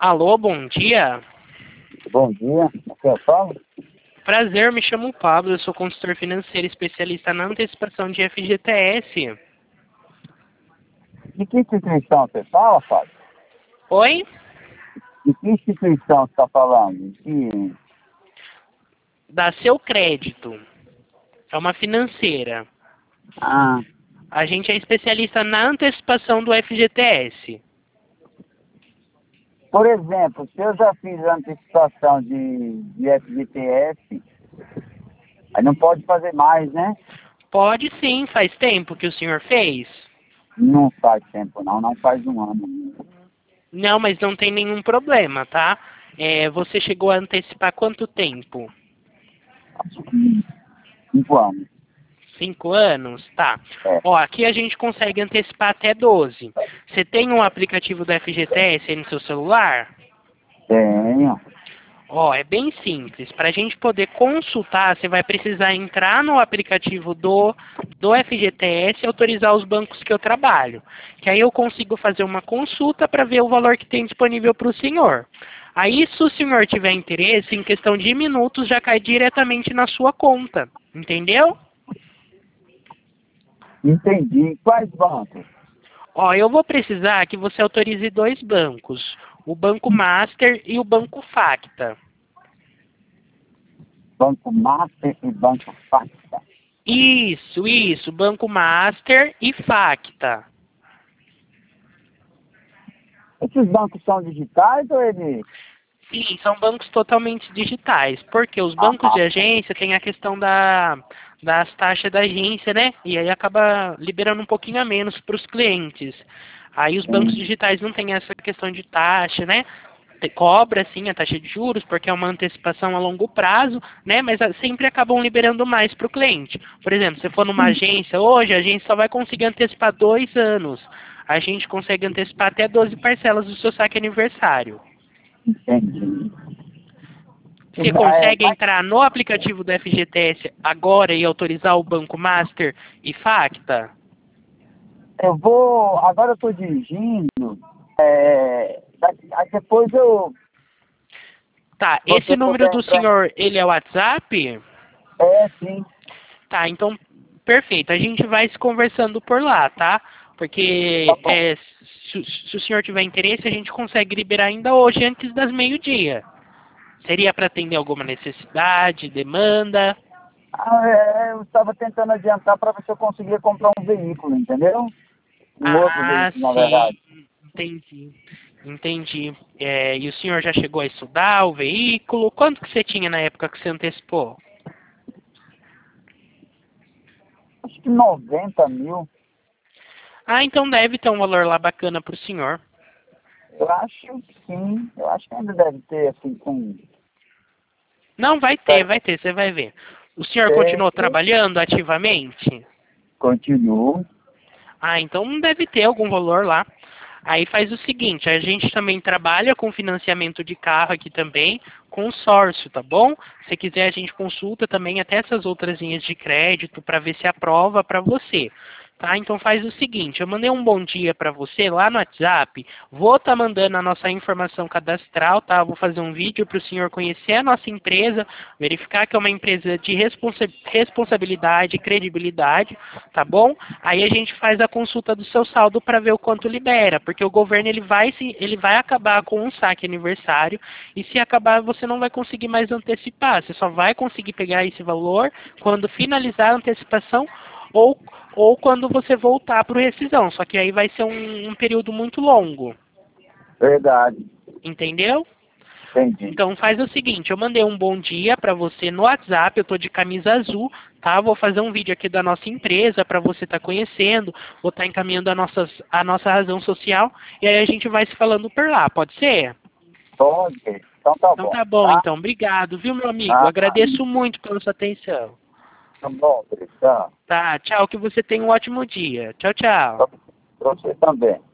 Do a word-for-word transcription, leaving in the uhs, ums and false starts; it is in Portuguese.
Alô, bom dia. Bom dia, aqui é o Paulo. Prazer, me chamo Pablo, eu sou consultor financeiro especialista na antecipação de F G T S. De que instituição você fala, Fábio? Oi? De que instituição você está falando? De... Da Seu Crédito. É uma financeira. Ah, A gente é especialista na antecipação do F G T S. por exemplo, se eu já fiz antecipação de, de F G T S, aí não pode fazer mais, né? Pode sim, faz tempo que o senhor fez? Não faz tempo não, não faz um ano. Não, mas não tem nenhum problema, tá? É, você chegou a antecipar quanto tempo? Acho que cinco anos. Cinco anos? Tá. É, Ó, aqui a gente consegue antecipar até doze. Você tem um aplicativo do F G T S aí no seu celular? tenho. Ó, é bem simples. Para a gente poder consultar, você vai precisar entrar no aplicativo do, do F G T S e autorizar os bancos que eu trabalho. Que aí eu consigo fazer uma consulta para ver o valor que tem disponível para o senhor. Aí, se o senhor tiver interesse, em questão de minutos já cai diretamente na sua conta. Entendeu? Entendi. Quais bancos? Ó, eu vou precisar que você autorize dois bancos. O Banco Master e o Banco Facta. Banco Master e Banco Facta. Isso, isso. Banco Master e Facta. Esses bancos são digitais ou eles... Sim, são bancos totalmente digitais, porque os bancos Ah, de agência têm a questão da, das taxas da agência, né? E aí acaba liberando um pouquinho a menos para os clientes. Aí os bancos sim. digitais não têm essa questão de taxa, né? Te- Cobra, sim, a taxa de juros, porque é uma antecipação a longo prazo, né? Mas ah, sempre acabam liberando mais para o cliente. Por exemplo, se for numa agência hoje, a agência só vai conseguir antecipar dois anos. A gente consegue antecipar até doze parcelas do seu saque aniversário. Entendi. Você É, consegue entrar no aplicativo do F G T S agora e autorizar o Banco Master e Facta? eu vou. Agora eu estou dirigindo. É, daqui- aí depois eu. Tá, Se esse você número puder do entrar. senhor, ele é o WhatsApp? É, sim. Tá, então, perfeito. A gente vai se conversando por lá, tá? Tá Porque bom. é, se, se o senhor tiver interesse, a gente consegue liberar ainda hoje, antes das meio-dia. Seria para atender alguma necessidade, demanda? Ah, é, eu estava tentando adiantar para ver se eu conseguia comprar um veículo, entendeu? Um outro Ah, veículo, na sim, verdade. entendi. Entendi. É, e o senhor já chegou a estudar o veículo? Quanto que você tinha na época que você antecipou? Acho que noventa mil. Ah, então deve ter um valor lá bacana para o senhor. Eu acho que sim. Eu acho que ainda deve ter, assim, com. Não, vai ter, vai ter, você vai ver. O senhor continuou Certo. trabalhando ativamente? Continuo. Ah, então deve ter algum valor lá. Aí faz o seguinte, a gente também trabalha com financiamento de carro aqui também, consórcio, tá bom? Se quiser a gente consulta também até essas outras linhas de crédito para ver se aprova para você. Tá? Então faz o seguinte, eu mandei um bom dia para você lá no WhatsApp, vou estar mandando a nossa informação cadastral, tá? Vou fazer um vídeo para o senhor conhecer a nossa empresa, verificar que é uma empresa de responsa responsabilidade e credibilidade, tá bom? Aí a gente faz a consulta do seu saldo para ver o quanto libera, porque o governo ele vai, se, ele vai acabar com um saque aniversário e se acabar você não vai conseguir mais antecipar, você só vai conseguir pegar esse valor quando finalizar a antecipação ou, ou quando você voltar para o rescisão, só que aí vai ser um, um período muito longo, Verdade. entendeu? Entendi. Então faz o seguinte, eu mandei um bom dia para você no WhatsApp, eu tô de camisa azul, tá? Vou fazer um vídeo aqui da nossa empresa para você estar conhecendo, vou estar encaminhando a, nossas, a nossa razão social e aí a gente vai se falando por lá, pode ser? Pode. Então tá Então bom. tá bom, Tá? então, obrigado, viu meu amigo? Ah, Agradeço muito pela sua atenção. tá bom, Cristiano. Tá, tchau, que você tenha um ótimo dia. Tchau, tchau. Pra você também.